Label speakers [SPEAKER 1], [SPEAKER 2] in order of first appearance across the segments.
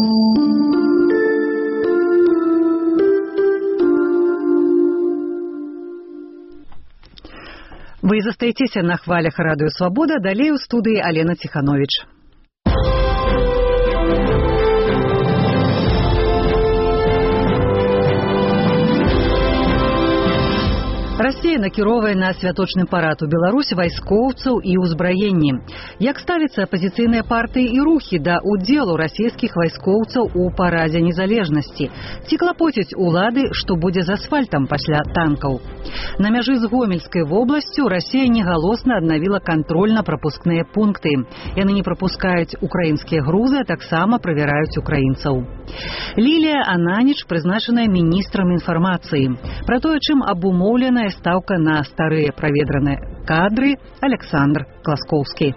[SPEAKER 1] Вы застаецеся на хвалях радыё Свабода, далей у студыі Алена Ціхановіч. Расія накіроўвае на святочны парад у Беларусі вайскоўцаў і ўзбраенні. Як ставяцца апазіцыйныя партыі і рухі да ўдзелу расійскіх вайскоўцаў у парадзе незалежнасці? Ці клапоцяць улады, што будзе з асфальтам пасля танкаў? На мяжы з Гомельскай вобласцю Расія негалосна аднавіла кантрольна-прапускныя пункты. Яны не прапускаюць украінскія грузы, а таксама правяраюць украінцаў. Лілія Ананіч прызначаная міністрам інфармацыі. Пра тое, чым абумоўленая стаўка на старыя праветраныя кадры, Александр Класкоўскі.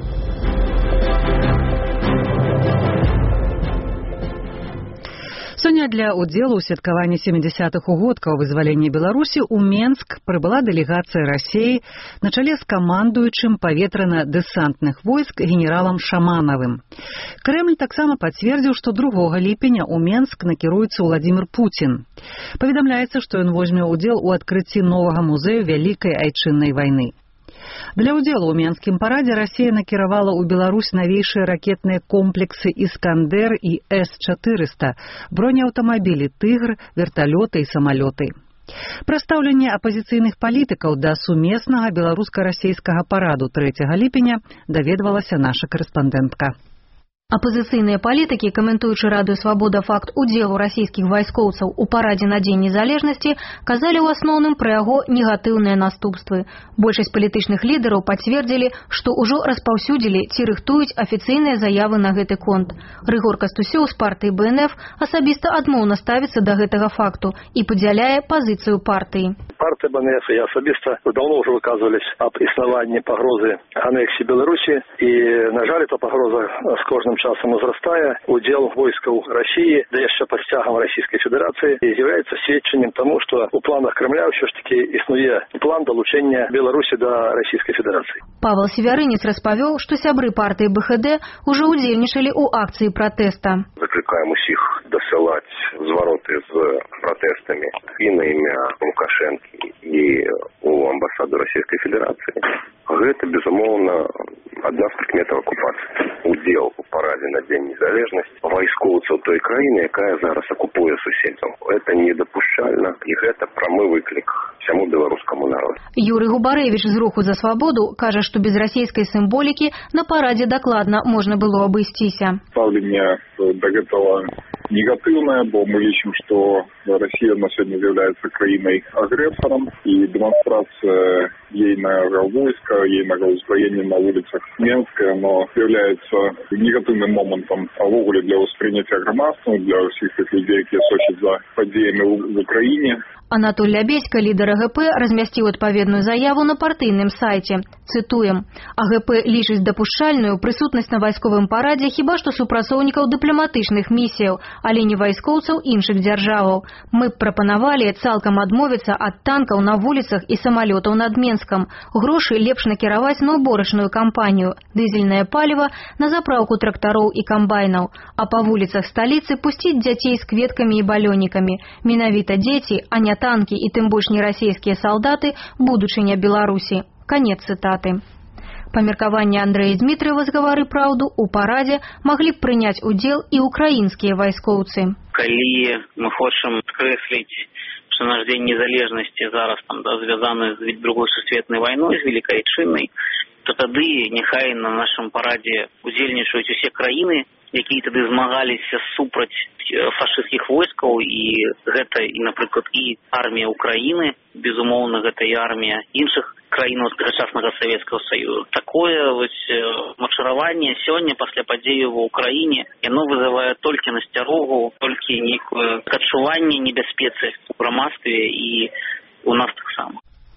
[SPEAKER 1] Сёння для ўдзелу ў святкаванні 70-х угодкаў вызвалення Беларусі ў Менск прыбыла дэлегацыя Расіі на чале з камандуючым паветрана-дэсантных войск генералам Шаманавым. Крэмль таксама пацвердзіў, што 2 ліпеня ў Менск накіруецца Владзімір Пуцін. Паведамляецца, што ён возьме ўдзел у адкрыцці новага музею Вялікай айчыннай вайны. Для ўдзелу ў Менскім парадзе Расія накіравала ў Беларусь навейшыя ракетныя комплексы «Іскандер» і С-400, бронеаўтамабілі «Тыгр», верталёты і самалёты. Пра стаўленне апазіцыйных палітыкаў да сумеснага беларуска-расейскага параду 3 ліпеня даведвалася наша карэспандэнтка.
[SPEAKER 2] Апозіцыйныя палітыкі, каментуючы радыё Свабода факт удзелу расійскіх вайскоўцаў у парадзе на Дзень незалежнасці, казалі ў асноўным пра яго негатыўныя наступствы. Большасць палітычных лідараў пацвердзілі, што ўжо распаўсюдзілі ці рыхтуюць афіцыйныя заявы на гэты конт. Рыгор Кастусёў з партыі БНФ асабіста адмоўна ставіцца да гэтага факту і падзяляе пазіцыю партыі.
[SPEAKER 3] Партия БНФ и я особисто давно уже выказывались об існаванні погрозы аннексии Беларуси, и, на жаль, эта погроза с кожным часом возрастая. Удел войсков России, да еще под стягом Российской Федерации, является сведчением тому, что у планах Кремля все ж таки існує план долучения Беларуси до Российской Федерации.
[SPEAKER 2] Павел Севярынец распавёў, што сябры партыі БХД уже удзельнічалі ў акцыі пратэста.
[SPEAKER 4] Закликаем усіх досылать звороты з протестами и на имя Лукашенко, и у амбассады Российской Федерации. Гэта, безумоўна, адна з прыкметаў акупацыі. Удзел у парадзе на Дзень незалежнасці вайскоўцаў той краіны, якая зараз акупуе суседзяў. Это недапушчальна, і гэта прамы выклік всяму беларускаму народу.
[SPEAKER 2] Юрый Губарэвіч з руху за свабоду кажа, што без расійскай сімволікі на парадзе дакладна можна было абысціся.
[SPEAKER 5] Ставленне да гэтага негативное, бо мы лічым, что Россия на сегодня является краиной-агрессором, и демонстрация ейного войска, ейного узброения на улицах Менска, оно является негативным моментом овогуле для воспринятия громадства, для всех тех людей, которые сочат за подеями в Украине.
[SPEAKER 2] Анатоль Лябедзька, лідар АГП, размясціў адпаведную заяву на партыйным сайце. Цытуем. АГП лічыць дапушчальную прысутнасць на вайсковым парадзе хіба што супрацоўнікаў дыпламатычных місіяў, але не вайскоўцаў іншых дзяржаваў. Мы б прапанавалі цалкам адмовіцца ад танкаў на вуліцах і самалётаў над Менскам. Грошы лепш накіраваць на ўборачную кампанію, дызельнае паліва на запраўку трактароў і камбайнаў, а па вуліцах сталіцы пусціць дзяцей з кветкамі і балёнікамі. Менавіта дзеці, а не танки и тым больш не расійскія салдаты будучыня Беларусі. Канец цытаты. Па меркаванні Андрэя Дмітрыева з «Гавары праўду» у парадзе маглі б прыняць удзел і украінскія вайскоўцы.
[SPEAKER 6] Калі мы хочам скрэсліць, што наш Дзень незалежнасці зараз звязаны з другой сусветнай вайной, з Велікай Айчыннай, то тады няхай на нашым парадзе удзельнічаюць усе краіны, якія тады змагаліся супраць фашысцкіх войскаў, і гэта і, напрыклад, і армія Украіны, безумоўна, гэта і армія іншых краінаў тагачаснага Савецкага Саюзу. Такое мачараванне сёння пасля падзеяў ва Ўкраіне, яно вызывае толькі насцярогу, толькі нейкае адчуванне небяспецы ў грамадстве і у нас таксама.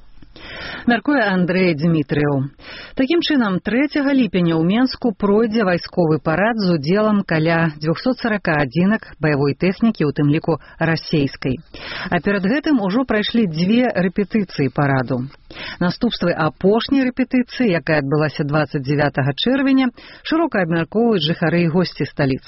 [SPEAKER 1] Мяркуе Андрэй Дмітрыеў. Такім чынам, 3 ліпеня ў Менску пройдзе вайсковы парад з удзелам каля 240 адзінак баявой тэхнікі, у тым ліку расейскай. А перад гэтым ужо прайшлі 2 рэпетыцыі параду. Наступствы апошняй рэпетыцыі, якая адбылася 29 чэрвеня, шырока абмяркоўваюць жыхары і госці сталіцы.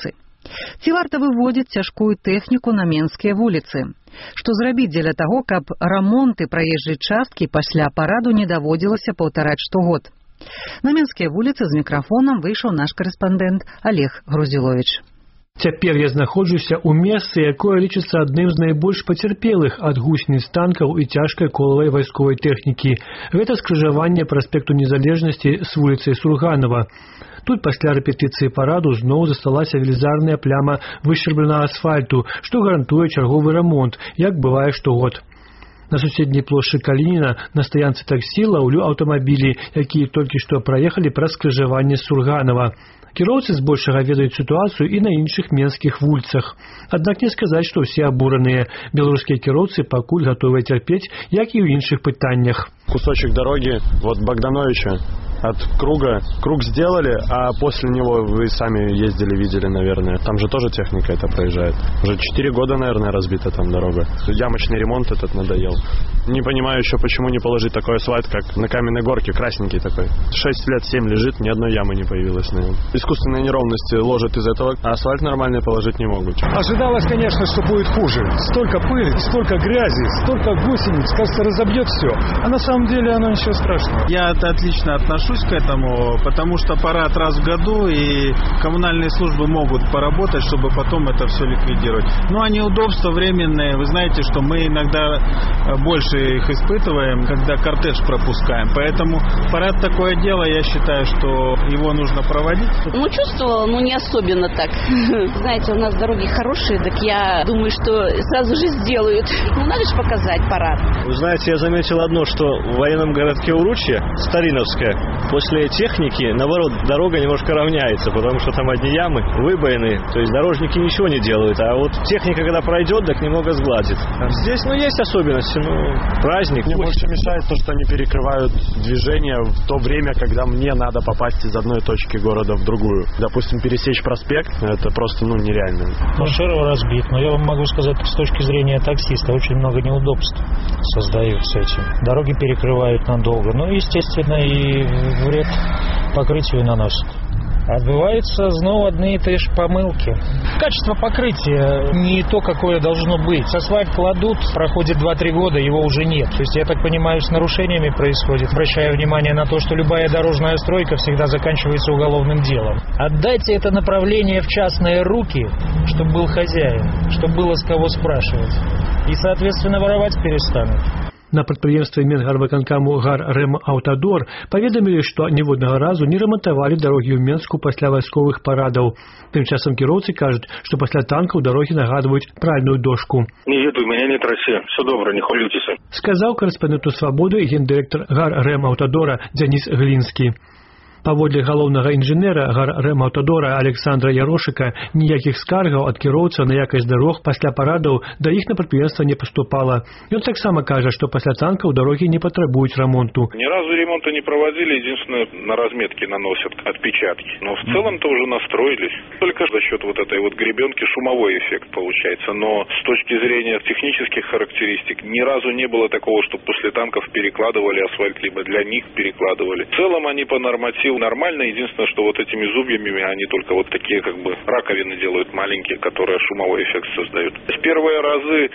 [SPEAKER 1] Ці варта выводзіць цяжкую тэхніку на менскія вуліцы? Што зрабіць дзеля таго, каб рамонты праезжай часткі пасля параду не даводзілася паўтараць штогод? На менскія вуліцы з мікрафонам выйшаў наш карэспандэнт Олег Грузіловіч.
[SPEAKER 7] Цяпер я знаходжуся ў месцы, якое лічыцца адным з найбольш пацярпелых ад гусеніц танкаў і цяжкай колавай вайсковай тэхнікі. Гэта скрыжаванне праспекту Незалежнасці з вуліцай Сурганова. Тут пасля рэпетыцыі параду зноў засталася велізарная пляма вышчарбленага асфальту, што гарантуе чарговы рамонт, як бывае штогод. На суседняй плошчы Калініна на стаянцы таксі лаўлю аўтамабілі, якія толькі што праехалі праз скрыжаванне Сурганова. Кіроўцы збольшага ведаюць сітуацыю і на іншых менскіх вуліцах. Аднак не сказаць, што ўсе абураныя. Беларускія кіроўцы пакуль гатовыя цярпець, як і ў іншых пытаннях.
[SPEAKER 8] Кусочек дороги от Богдановича, от круга. Круг сделали, а после него вы сами ездили, видели, наверное. Там же тоже техника это проезжает. Уже 4 года, наверное, разбита там дорога. Ямочный ремонт этот надоел. Не понимаю еще, почему не положить такой асфальт, как на Каменной горке, красненький такой. 6 лет, 7 лежит, ни одной ямы не появилось на нем. Искусственные неровности ложат из этого, а асфальт нормальный положить не могут.
[SPEAKER 9] Ожидалось, конечно, что будет хуже. Столько пыли, столько грязи, столько гусениц, кажется, разобьет все. А на самом деле оно ничего страшного.
[SPEAKER 10] Я отлично отношусь к этому, потому что парад раз в году, и коммунальные службы могут поработать, чтобы потом это все ликвидировать. Ну а неудобства временные, вы знаете, что мы иногда больше их испытываем, когда кортеж пропускаем. Поэтому парад такое дело, я считаю, что его нужно проводить.
[SPEAKER 11] Ну, чувствовала, но не особенно так. Знаете, у нас дороги хорошие, так я думаю, что сразу же сделают. Ну, надо же показать парад.
[SPEAKER 12] Вы знаете, я заметил одно, что в военном городке Уручье, Стариновская, после техники, наоборот, дорога немножко равняется, потому что там одни ямы, выбоины, то есть дорожники ничего не делают, а вот техника, когда пройдет, так немного сгладит. Здесь, есть особенности, праздник.
[SPEAKER 8] Мне больше мешает то, что они перекрывают движение в то время, когда мне надо попасть из одной точки города в другую. Допустим, пересечь проспект, это просто, нереально.
[SPEAKER 13] Шеров разбит, но я вам могу сказать, с точки зрения таксиста, очень много неудобств создают с этим. Дороги перекрывают надолго, естественно, и вред покрытию наносят. Отбываются снова одни и те же помылки. Качество покрытия не то, какое должно быть. Асфальт кладут, проходит 2-3 года, его уже нет. То есть, я так понимаю, с нарушениями происходит. Обращаю внимание на то, что любая дорожная стройка всегда заканчивается уголовным делом. Отдайте это направление в частные руки, чтобы был хозяин, чтобы было с кого спрашивать. И, соответственно, воровать перестанут.
[SPEAKER 7] На прадпрыемстве Менгарвыканкаму «Гаррэм-Аўтадор» паведамілі, што ніводнага разу не рамантавалі дарогі ў Менску пасля вайсковых парадаў. Тым часам кіроўцы кажуць, што пасля танкаў дарогі нагадваюць пральную дошку.
[SPEAKER 3] Не еду, меня нет России. Все добро, не хвалюйтесь.
[SPEAKER 7] Сказаў карэспандэнту «Свабоды» гендырэктар «Гаррэм-Аўтадора» Дзяніс Глінскі. Паводле галоўнага інжынера «Гаррэм-Аўтадора» Александра Ярошыка, ніякіх скаргаў ад кіроўцаў на якасць дарог пасля парадаў да іх на прадпрыемства не паступала. Ён таксама кажа, што пасля танкаў дарогі не патрабуюць ремонту.
[SPEAKER 5] Ни разу ремонта не проводили, единственное, на разметке наносят отпечатки. Но в целом-то уже настроились. Только за счет этой гребенки шумовой эффект получается. Но с точки зрения технических характеристик ни разу не было такого, что после танков перекладывали асфальт, либо для них перекладывали. В целом они по нормативу нормально. Единственное, что этими зубьями они только такие раковины делают маленькие, которые шумовой эффект создают. В первые разы,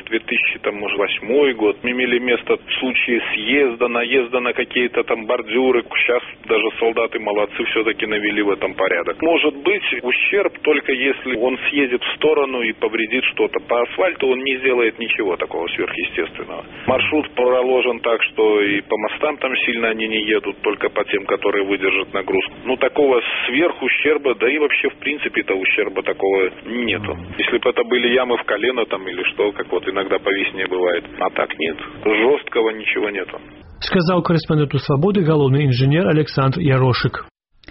[SPEAKER 5] 2008 год, имели место случаи съезда, наезда на какие-то бордюры. Сейчас даже солдаты молодцы, все-таки навели в этом порядок. Может быть ущерб только если он съедет в сторону и повредит что-то. По асфальту он не сделает ничего такого сверхъестественного. Маршрут проложен так, что и по мостам там сильно они не едут, только по тем, которые выдержат нагрузку. Такого сверхущерба, да и вообще в принципе-то ущерба такого нету. Если бы это были ямы в колено или что, как иногда по весне бывает. А так нет. Жесткого ничего нету.
[SPEAKER 7] Сказал корреспонденту «Свободы» галоўны інжынер Александр Ярошык.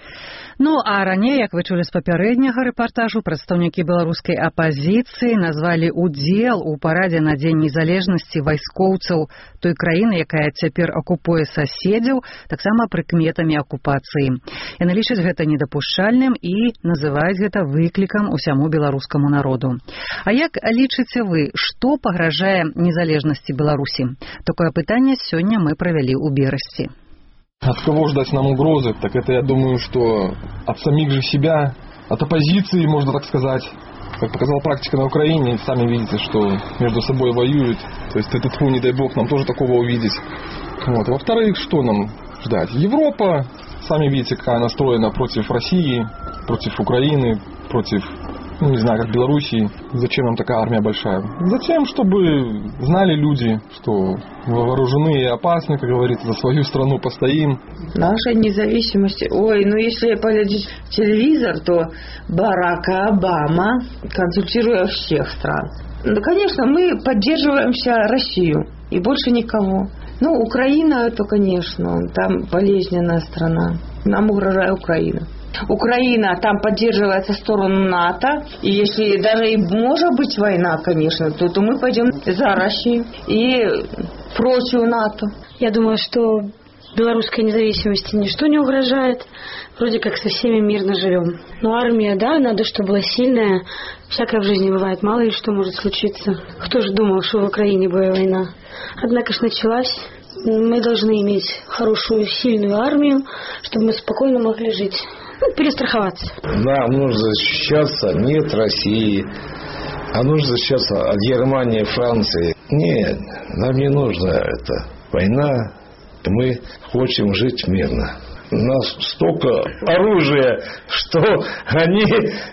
[SPEAKER 1] А раней, як вы чулі з папярэдняга рэпартажу, прадстаўнікі беларускай апазіцыі назвалі удзел у парадзе на Дзень незалежнасці вайскоўцаў той краіны, якая цяпер акупуе суседзяў, таксама прыкметамі акупацыі. Яны лічаць гэта недапушчальным і называюць гэта выклікам усяму беларускаму народу. А як лічыце вы, што пагражае незалежнасці Беларусі? Такое пытанне сёння мы правялі ў Берасці.
[SPEAKER 14] От кого ждать нам угрозы? Так это, я думаю, что от самих же себя, от оппозиции, можно так сказать. Как показала практика на Украине, сами видите, что между собой воюют. То есть это, не дай бог, нам тоже такого увидеть. Вот. Во-вторых, что нам ждать? Европа, сами видите, какая настроена против России, против Украины, против, не знаю, как Белоруссии. Зачем нам такая армия большая? Затем, чтобы знали люди, что вооружены и опасны, как говорится, за свою страну постоим.
[SPEAKER 15] Наша независимость. Если полезть в телевизор, то Барак Обама, консультируя всех стран. Конечно, мы поддерживаем Россию и больше никого. Украина, это, конечно, там болезненная страна. Нам угрожает Украина. Украина там поддерживается сторону НАТО. И если даже и может быть война, конечно, то мы пойдем за Россию и против НАТО.
[SPEAKER 16] Я думаю, что белорусской независимости ничто не угрожает. Вроде как со всеми мирно живем. Но армия, да, надо, чтобы была сильная. Всякое в жизни бывает, мало ли что может случиться. Кто же думал, что в Украине будет война? Однако ж началась. Мы должны иметь хорошую, сильную армию, чтобы мы спокойно могли жить. Перестраховаться.
[SPEAKER 17] Да, нужно защищаться не от России, а нужно защищаться от Германии, Франции. Нет, нам не нужна эта война. Мы хотим жить мирно. У нас столько оружия, что они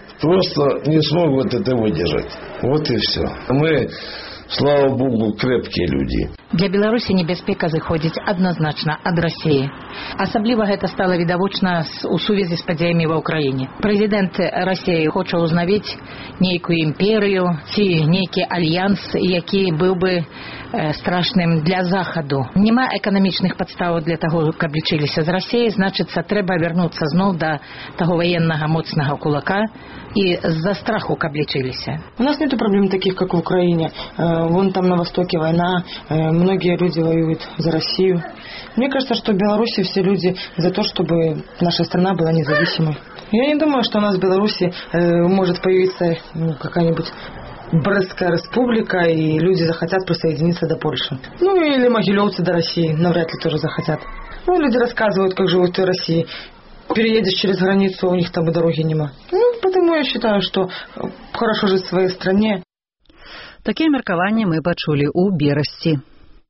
[SPEAKER 17] просто не смогут это выдержать. Вот и все. Мы, слава Богу, крепкие люди.
[SPEAKER 18] Для Беларусі небяспека зыходзіць адназначна ад Расіі. Асабліва гэта стала відавочна у сувязі з падзеямі ва ўкраіне. Прэзідэнт Расіі хоча ўзнавіць нейкую імперыю ці нейкі альянс, які быў бы страшным для Захаду. Нема эканамічных падстаў для таго, каб лічыліся з Расіяй, значыцца, трэба вярнуцца зноў да таго военнага моцнага кулака и за страху, каб лечились.
[SPEAKER 15] У нас нет проблем таких, как в Украине. Вон там на востоке война, многие люди воюют за Россию. Мне кажется, что в Беларуси все люди за то, чтобы наша страна была независимой. Я не думаю, что у нас в Беларуси может появиться какая-нибудь Брестская республика, и люди захотят присоединиться до Польши. Или могилевцы до России, навряд ли тоже захотят. Люди рассказывают, как живут в России. Переедешь через границу, у них там и дороги нема. Потому я считаю, что хорошо жить в своей стране.
[SPEAKER 1] Такие меркаванні мы пачулі у Берасці.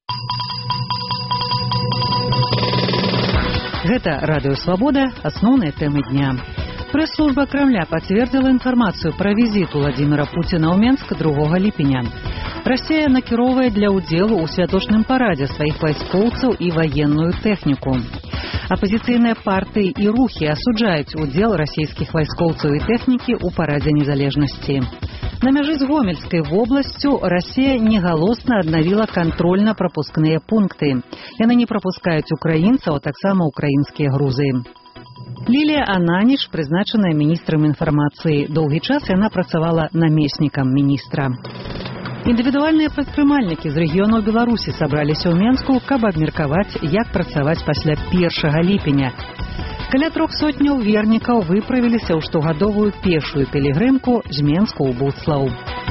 [SPEAKER 1] Гэта Радыё Свабода, асноўныя тэмы дня. Прэс-служба Кремля пацвердзіла інфармацыю пра візіт Владимира Путина ў Менск 2 ліпеня. Расія накіроўвае для ўдзелу ў святочным парадзе сваіх вайскоўцаў і ваенную тэхніку. Апозіцыйныя партыі і рухі асуджаюць удзел расійскіх вайскоўцаў і тэхнікі ў парадзе незалежнасці. На мяжы з Гомельскай вобласцю Расія негалосна аднавіла кантрольна-прапускныя пункты. Яны не прапускаюць украінцаў, а таксама украінскія грузы. Лілія Ананіч прызначаная міністрам інфармацыі. Доўгі час яна працавала намеснікам міністра. Індывідуальныя прадпрымальнікі з рэгіёнаў Беларусі сабраліся ў Менску, каб абмеркаваць, як працаваць пасля 1 ліпеня. Каля 300 вернікаў выправіліся ў штогадовую пешую пілігрымку з Менску ў Буцлаў.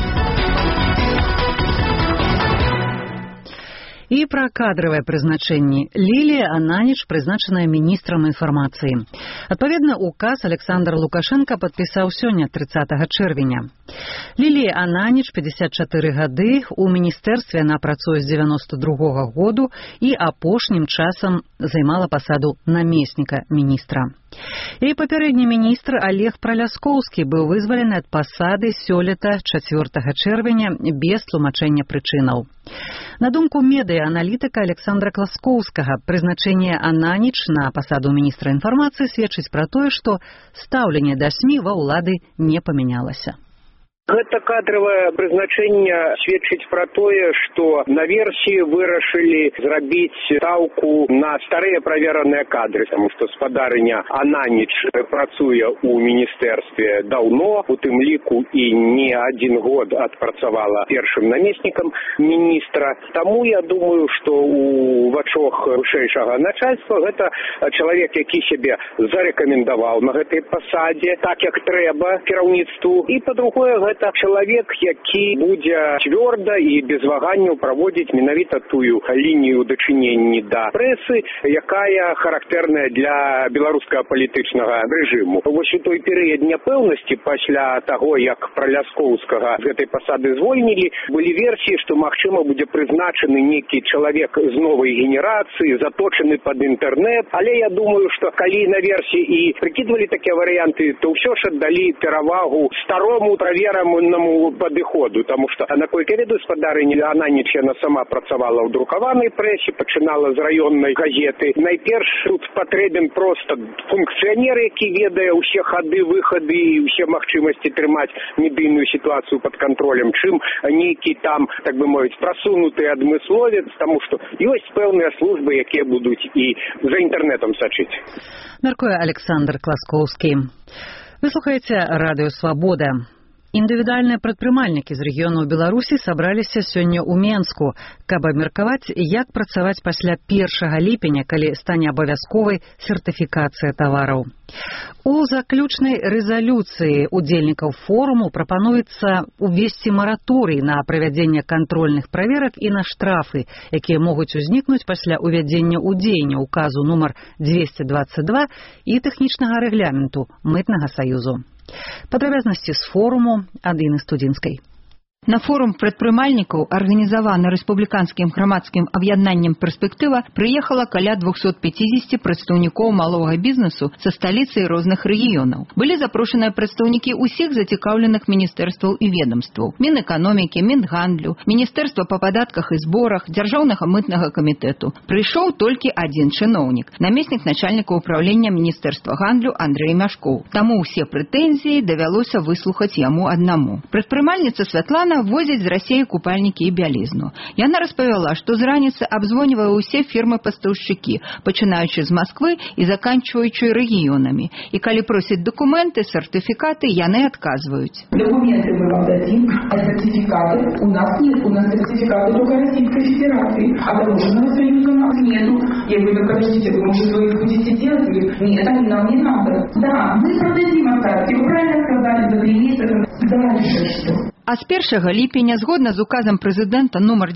[SPEAKER 1] И про кадровое призначение. Лилия Ананіч призначенная министром информации. Адпаведна, указ Александр Лукашенко подписал сегодня 30 чэрвеня. Лилия Ананіч, 54 гады, у министерстве она працуе с 92 году и апошнім часам займала посаду наместника министра. И папярэдні министр Олег Праляскоўскі был вызвалены от посады сёлета 4 чэрвеня без тлумачэння прычынаў. На думку медыа-аналітыка Александра Класкоўскага, прызначэнне Ананіч на посаду министра информации сведчыць пра тое, што стаўленне да СМИ ва ўлады не памянялася.
[SPEAKER 19] Гэта кадровое прызначэнне сведчыць пра тое, што на версіі вырашылі зрабіць стаўку на старыя правераныя кадры, таму што спадарыня Ананіч працуе ў міністэрстве даўно, у тым ліку і не 1 год адпрацавала першым намеснікам міністра. Таму я думаю, што у вачах вышэйшага начальства гэта чалавек, які сябе зарэкамендаваў на гэтай пасадзе, так як трэба кіраўніцтву, і па-другое, гэта чалавек, які будзе цвёрда і без ваганняў праводзіць менавіта тую лінію дачынення да прэсы, якая характэрная для беларускага палітычнага рэжыму. Вось у той перыяд няпэўнасці пасля таго, як Праляскоўскага з гэтай пасады звольнілі, былі версіі, што магчыма будзе прызначаны нейкі чалавек з новай генерацыі, заточаны пад інтэрнэт. Але я думаю, што калі наверсе і прыкідвалі такія варыянты, то ўсё ж аддалі перавагу старому праверанаму падыходу, таму што, наколькі я ведаю, спадарыня Ананіч, яна сама працавала ў друкаванай прэсе, пачынала з раённай газеты. Найперш тут патрэбен проста функцыянер, які ведае ўсе хады, выхады і ўсе магчымасці трымаць медыйную сітуацыю пад кантролем, чым нейкі там, так бы мовіць, прасунуты адмысловец, таму што ёсць пэўныя службы, якія будуць і за інтэрнэтам сачыць.
[SPEAKER 1] Мяркуе Александр Класкоўскі. Вы слухаеце радыё «Свабода». Індывідуальныя прадпрымальнікі з рэгіёнаў Беларусі сабраліся сёння ў Менску, каб абмеркаваць, як працаваць пасля 1 ліпеня, калі стане абавязковай сертыфікацыя тавараў. У заключнай рэзалюцыі удзельнікаў форуму прапануецца увесці мараторый на правядзенне кантрольных праверак і на штрафы, якія могуць узнікнуць пасля ўвядзення ў дзеянне указу нумар 222 і тэхнічнага рэгламенту Мытнага саюзу. Падрабязнасці з форуму ад Інны Студзінскай.
[SPEAKER 2] На форум прадпрымальнікаў, арганізаваны рэспубліканскім грамадскім аб'яднаннем «Перспектыва», прыехала каля 250 прадстаўнікоў малога бізнесу са сталіцы і розных рэгіёнаў. Былі запрошаныя прадстаўнікі ўсіх зацікаўленых міністэрстваў і ведомстваў: Мінэканомікі, Мінгандлю, Міністэрства па падатках і зборах, Дзяржаўнага мытнага камітэту. Прыйшоў толькі адзін чыноўнік, намеснік начальніка ўправлення Міністэрства гандлю Андрэй Мяшкоў. Таму ўсе прэтэнзіі давялося выслухаць яму аднаму. Прадпрымальніца Святлана возіць з Расіі купальнікі і бялізну. Яна распавяла, што з раніцы абзвонівае ўсе фірмы-пастаўшчыкі, пачынаючы з Масквы і заканчваючы рэгіёнамі. І калі просяць дакументы, сертыфікаты, яны адказваюць.
[SPEAKER 20] Документы мы вам дадим, а сертификаты у нас нет. У нас сертификаты только Российской Федерации. А таможенного союза у нас нету. Я говорю, подождите, вы, может, вы их будете делать? Нет, нам не надо. Да, мы продадим остатки. Вы правильно сказали, за 3 месяца. Дальше что?
[SPEAKER 2] А з 1 ліпеня, згодна з указам прэзідэнта нумар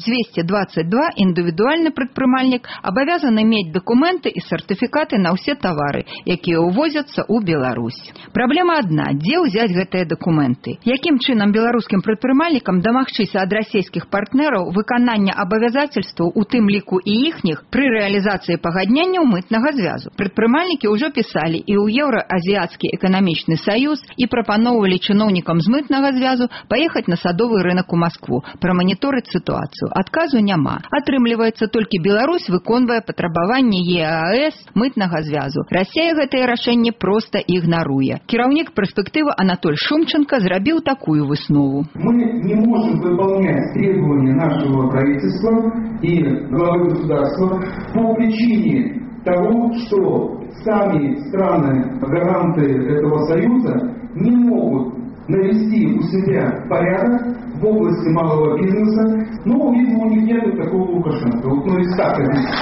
[SPEAKER 2] 222, індывідуальны прадпрымальнік абавязаны мець дакументы і сертыфікаты на ўсе тавары, якія ўвозяцца ў Беларусь. Праблема адна: дзе ўзяць гэтыя дакументы? Якім чынам беларускім прадпрымальнікам дамагчыся ад расійскіх партнераў выканання абавязацельстваў, у тым ліку і іхніх, пры рэалізацыі пагадненняў мытнага звязу? Прадпрымальнікі ўжо пісалі і ў Еўраазіяцкі эканамічны саюз і прапаноўвалі чыноўнікам з мытнага звязу паехаць на садовый рынок у Москву, праманіторыць сітуацыю. Адказу няма. Атрымліваецца, толькі Беларусь выконвае патрабаванні ЕАЭС мытнага звязу. Расія гэтае рашэнне проста ігнаруе. Кіраўнік «Перспектывы» Анатоль Шумченко зрабіў такую выснову.
[SPEAKER 21] Мы не можем выполнять требования нашего правительства и главы государства по причине того, что сами страны-гаранты этого союза не могут навести у себя порядок в области малого бизнеса, но, видимо, у них нет такого Лукашенко. Ну, и так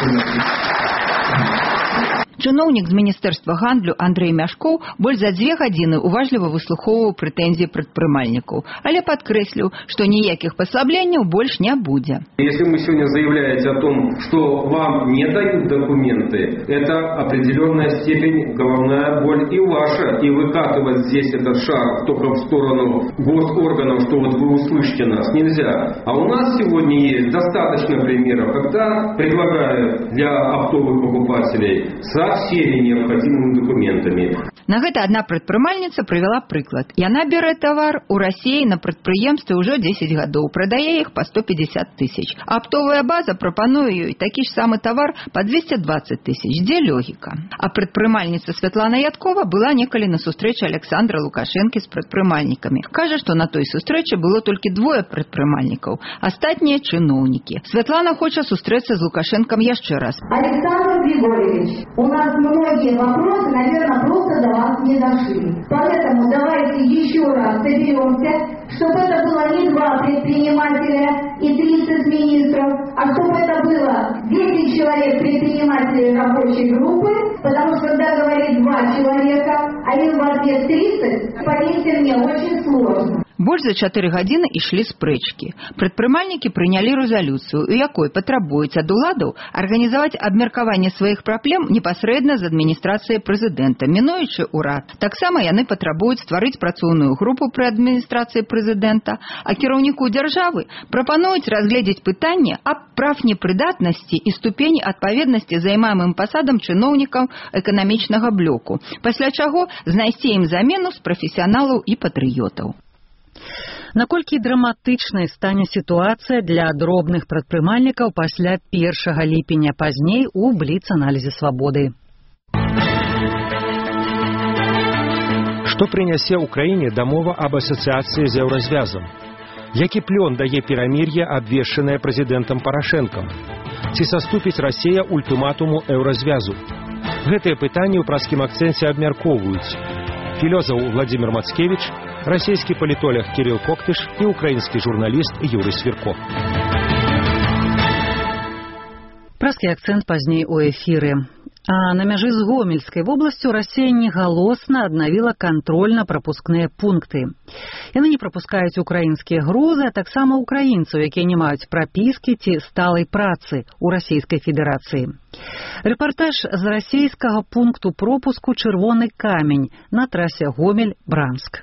[SPEAKER 2] Чыноўнік з Міністэрства гандлю Андрэй Мяшкоў больш за 2 гадзіны уважліва выслухоўваў прэтэнзіі прадпрымальнікаў, але падкрэсліў, што ніякіх паслабленняў больш не будзе.
[SPEAKER 22] Если вы сегодня заявляете о том, что вам не дают документы, это определенная степень головная боль и ваша, и выкатывать здесь этот шаг только в сторону госорганов, что вот вы услышите нас, нельзя. А у нас сегодня есть достаточно примеров, когда предлагают для оптовых покупателей всеми необходимыми документами.
[SPEAKER 2] На гэта адна прадпрымальніца прывяла прыклад. Яна бярэ тавар у Расіі на прадпрыемстве ўжо 10 гадоў, прадае іх па 150 тысяч. Аптовая база прапануе ёй такі ж самы тавар па 220 тысяч. Дзе логіка? А прадпрымальніца Святлана Яткова была некалі на сустрэчы Александра Лукашэнкі з прадпрымальнікамі. Кажа, што на той сустрэчы было толькі 2 прадпрымальнікаў, астатнія чыноўнікі. Святлана хоча сустрэцца з Лукашэнкам яшчэ раз.
[SPEAKER 20] Александр Григорьевич, у нас многие вопросы, наверное, просто до вас не дошли. Поэтому давайте еще раз соберемся, чтобы это было не 2 предпринимателя и 30 министров, а чтобы это было 10 человек предпринимателей рабочей группы, потому что когда говорит 2 человека, а им в ответ 30, поверьте мне, очень сложно.
[SPEAKER 4] Больш за 4 гадзіны ішлі спрэчкі. Прадпрымальнікі прынялі рэзалюцыю, у якой патрабуюць ад уладаў арганізаваць абмеркаванне сваіх праблем непасрэдна з адміністрацыяй прэзідэнта, мінуючы ўрад. Таксама яны патрабуюць стварыць працоўную групу пры адміністрацыі прэзідэнта, а кіраўніку дзяржавы прапануюць разгледзець пытанне аб прафнепрыдатнасці і ступені адпаведнасці займаемым пасадам чыноўнікаў эканамічнага блоку, пасля чаго знайсці ім замену з прафесіяналаў і патрыётаў.
[SPEAKER 1] Наколькі драматычнай стане сітуацыя для дробных прадпрымальнікаў пасля 1 ліпеня пазней у бліц-аналізе «Свабоды».
[SPEAKER 6] Што прынясе ўкраіне дамова аб асацыяцыі з еўразвязам? Які плён дае перамір'е, абвешчанае прэзідэнтам Парашэнкам? Ці саступіць Расія ультыматуму еўразвязу? Гэтыя пытанні ў праскім акцэнце абмяркоўваюць філёзаф Владзімір Мацкевіч, расійскі палітолог Кірыл Коктыш і украінскі журналіст Юрый Свірко.
[SPEAKER 1] Праскі акцэнт пазней у эфіры. А на мяжы з Гомельскай вобласцю Расія негалосна аднавіла кантрольна-прапускныя пункты. Яны не прапускаюць украінскія грузы, а таксама украінцаў, якія не маюць прапіскі ці сталай працы ў Расійскай Федэрацыі. Рэпартаж з расійскага пункту пропуску «Чырвоны камень» на трасе Гомель-Бранск.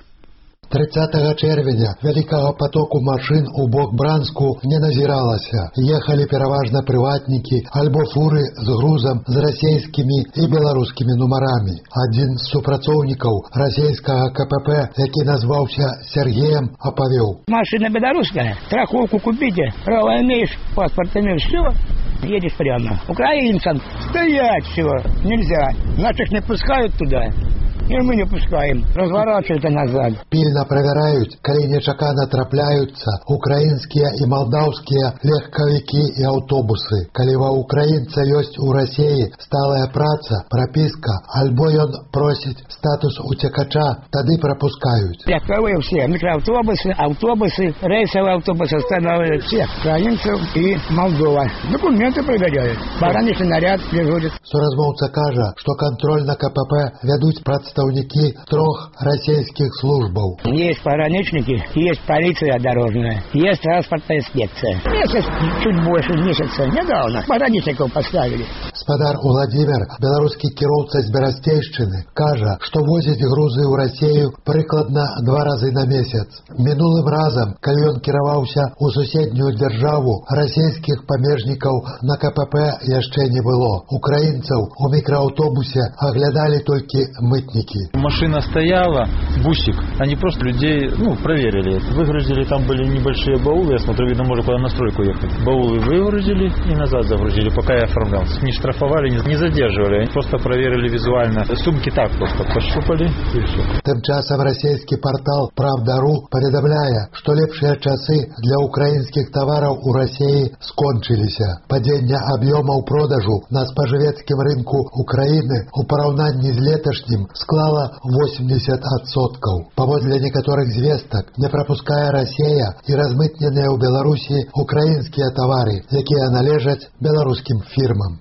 [SPEAKER 23] 30 чэрвеня вялікага потоку машын у бок Бранску не назіралася. Ехалі пераважна прыватнікі альбо фуры з грузам з расійскімі і беларускімі нумарамі. Адзін з супрацоўнікаў расійскага КПП, які назваўся Сергеем, апавёў:
[SPEAKER 24] машина белорусская, страховку купите, право имеешь, паспорт имеешь, все, едешь прямо. Украинцам стоять все, нельзя, наших не пускают туда. И мы не пускаем, разворачиваются назад.
[SPEAKER 23] Пільна правяраюць, калі нечакана трапляюцца украінскія і малдаўскія легкавікі і аўтобусы. Калі ва украінца ёсць у Расіі сталая праца, прапіска, альбо ён просіць статус уцекача, тады прапускаюць.
[SPEAKER 24] Легковые все, микроавтобусы, автобусы, рейсовые автобусы останавливают всех украинцев и Молдова. Документы проверяют, пограничный наряд дежурит.
[SPEAKER 23] Суразмоўца кажа, што кантроль на КПП вядуць прадстаўнікі трох расійскіх службаў.
[SPEAKER 24] Есть пограничники, есть полиция дорожная, есть транспортная инспекция. Месяц, чуть больше месяца недавно пограничников поставили.
[SPEAKER 23] Спадар Владимир, беларускі кіроўца з Берасцейшчыны, кажа, што возіць грузы ў Расію прыкладна 2 разы на месяц. Мінулым разам, калі ён кіраваўся ў суседнюю дзяржаву, расійскіх памежнікаў на КПП яшчэ не было. Украінцаў у мікрааўтобусе аглядалі толькі мытнікі.
[SPEAKER 25] Машина стояла, бусик, они просто людей, проверили. Выгрузили, там были небольшие баулы, я смотрю, видно, можно куда на стройку ехать. Баулы выгрузили и назад загрузили, пока я оформлялся. Не штрафовали, не задерживали, они просто проверили визуально. Сумки так просто пощупали и все.
[SPEAKER 23] Тым часам расійскі партал «Правда.ру» паведамляе, што лепшыя часы для украінскіх тавараў у Расіі скончыліся. Падзенне аб'ёмаў продажу на спажывецкім рынку Украіны у параўнанні з леташнім склала 80%. Паводле некаторых звестак не прапускае Расія і размытненыя ў Беларусі украінскія тавары, якія належаць беларускім фірмам.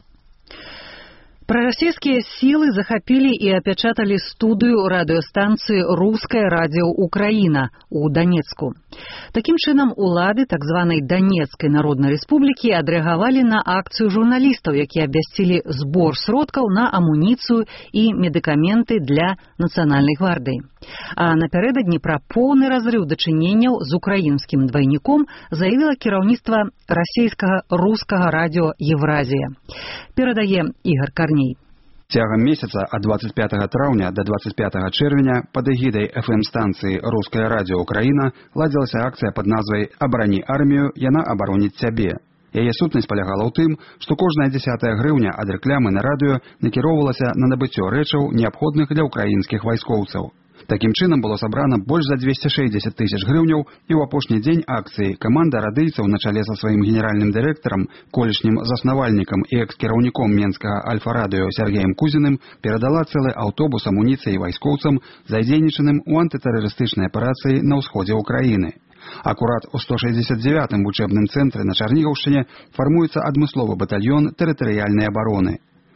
[SPEAKER 1] Прарасійскія сілы захапілі і апячаталі студыю радыёстанцыі «Рускае радио Украина» у Донецку. Такім чынам, улады так званай Донецкай Народнай Рэспублікі адрэагавалі на акцыю журналістаў, якія абвясцілі збор сродкаў на амуніцыю і медыкаменты для Нацыянальнай гвардыі. А напярэдадні пра поўны разрыў дачыненняў з украінскім двайніком заявіла кіраўніцтва расійскага рускага радио «Евразія». Перадае Ігор Карней.
[SPEAKER 26] Цягам месяца ад 25 траўня до 25 чэрвеня пад эгідай FM-станцыі «Рускае радио Украина» ладзілася акцыя пад назвай «Абарані армію, яна абароніць цябе». Яе сутнасць палягала ў тым, што кожная 10-я грыўня ад рэкламы на радыё накіроўвалася на набыццё рэчаў, неабходных для украінскіх вайскоўцаў. Такім чынам было сабрана больш за 260 тысяч грыўняў, і ў апошні дзень акцыі каманда радыйцаў на чале са сваім генеральным дырэктарам, колішнім заснавальнікам і экс-кіраўніком Менскага Альфа-радыё Сергеем Кузіным перадала цэлы аўтобус амуніцыі вайскоўцам, задзейнічаным у антытэрарыстычнай аперацыі на ўсходзе ўкраіны. Акурат у 169-м вучэбным цэнтры на Чарнігаўшчыне фармуецца адмысловы батальён тэрытарыяльнай абароны.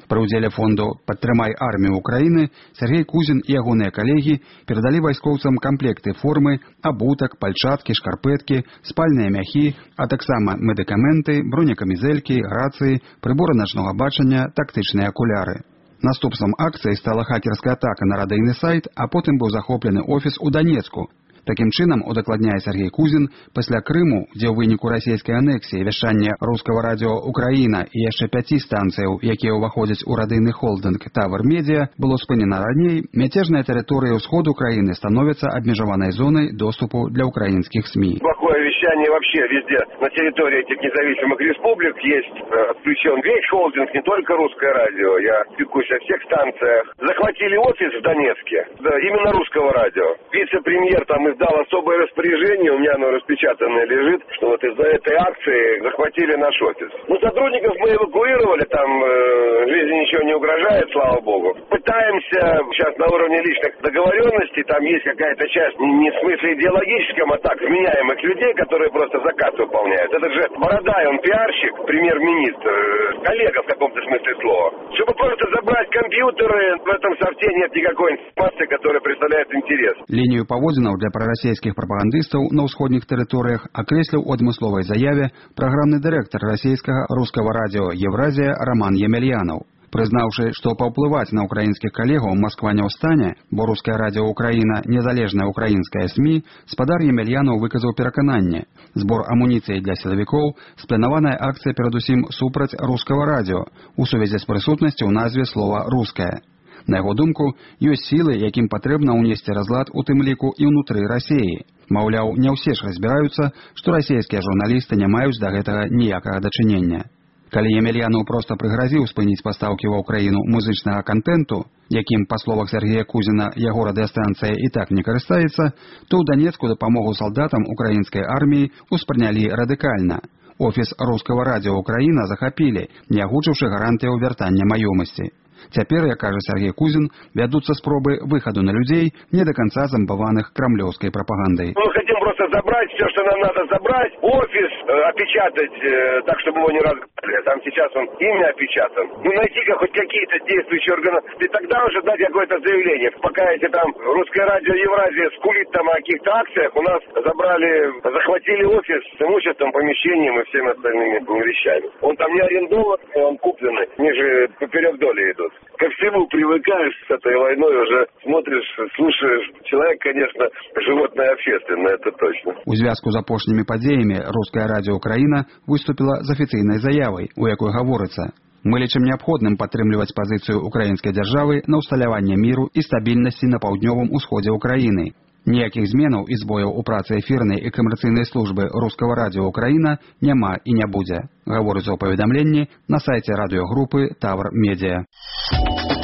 [SPEAKER 26] Пры ўдзеле фонду «Падтрымай армію Украіны» Сергей Кузін і ягоныя калегі перадалі вайскоўцам комплекты формы, абутак, пальчаткі, шкарпэткі, спальныя мяхі, а таксама медыкаменты, бронекамізэлькі, рацыі, прыборы начнога бачання, тактычныя акуляры. Наступствам акцыі стала хакерская атака на радыйны сайт, а потым быў захоплены офіс у Данецку. Такім чынам, удакладняе Сергей Кузін, пасля Крыму, дзе ў выніку расійскай анексіі вяшчання рускага радыё «Украіна» і яшчэ 5 станцыяў, якія ўваходзяць у радыйны холдынг «Тавр Медіа», было спынена раней, мяцежныя тэрыторыі ўсходу краіны становяцца абмежаванай зонай доступу для украінскіх СМИ.
[SPEAKER 8] Плохое вещание вообще везде. На территории этих независимых республик есть включен весь холдинг, не только русское радио. Я пекусь о всех станциях. Захватили офис в Донецке, да, именно русского радио. Вице-премьер там издал особое распоряжение, у меня оно распечатанное лежит, что вот из-за этой акции захватили наш офис. Ну, сотрудников мы эвакуировали, там жизни ничего не угрожает, слава богу. Пытаемся сейчас на уровне личных договоренностей, там есть какая-то часть, не в смысле идеологическом, а так, вменяемых людей, которые просто заказ выполняют. Это же Бородай, он пиарщик, премьер-министр, коллега в каком-то смысле слова. Чтобы просто забрать компьютеры, в этом софте нет никакой информации, которая представляет интерес.
[SPEAKER 26] Лінію паводзінаў для прарасійскіх прапагандыстаў на ўсходніх тэрыторыях акрэсліў у адмысловай заяве праграмны дырэктар расійскага рускага радыё «Евразія» Роман Емельянаў. Прызнаўшы, што паўплываць на украінскіх калегаў Масква не ў стане, бо рускае радыё «Украіна» незалежная украінская СМИ, спадар Емельянаў выказаў перакананне. Збор амуніцыі для сілавікоў, спланаваная акцыя перадусім супраць рускага радыё, у сувязі з прысутнасцю ў назве слова «рускае». На яго думку, ёсць сілы, якім патрэбна ўнесці разлад у тым ліку і ўнутры Расіі. Маўляў, не ўсе ж разбіраюцца, што расійскія журналісты не маюць да гэтага ніякага дачынення. Калі Емельянаў проста прыгразіў спыніць пастаўкі ва ўкраіну музычнага контенту, якім, па словах Сергея Кузіна, яго радыёстанцыя і так не карыстаецца, то ў Данецку дапамогу салдатам украінскай арміі успрынялі радыкальна. Офіс рускага радыё «Украіна» захапілі, не агучыўшы гарантыяў вяртання маёмасці. Цяпер, як кажа Сергей Кузін, вядуцца спробы выхаду на людзей, не до конца зомбаваных кремлевской пропагандой.
[SPEAKER 8] Мы хотим просто забрать все, что нам надо забрать, офис опечатать так, чтобы его не разгнали. Там сейчас он имя опечатан. Ну, найти-ка хоть какие-то действующие органы. И тогда уже дать какое-то заявление. Пока эти там русское радио «Евразия» скулит там о каких-то акциях, у нас захватили офис с имуществом, помещением и всеми остальными вещами. Он там не арендован, он купленный. Они же поперек доли идут. Ко всему привыкаешь с этой войной, уже смотришь, слушаешь. Человек, конечно, животное общественное, это точно.
[SPEAKER 26] У звязку з апошнімі падзеямі рускае радыё «Украіна» выступіла з афіцыйнай заявай, у якой гаворыцца: «Мы лічым неабходным падтрымліваць пазіцыю украінскай дзяржавы на ўсталяванне міру і стабільнасці на паўднёвым усходзе ўкраіны. Ніякіх зменаў і збояў у працы эфірнай і камерцыйнай службы рускага радыё «Украіна» няма і не будзе», гаворыцца ў паведамленні на сайце радыёгрупы «Тавр Медіа».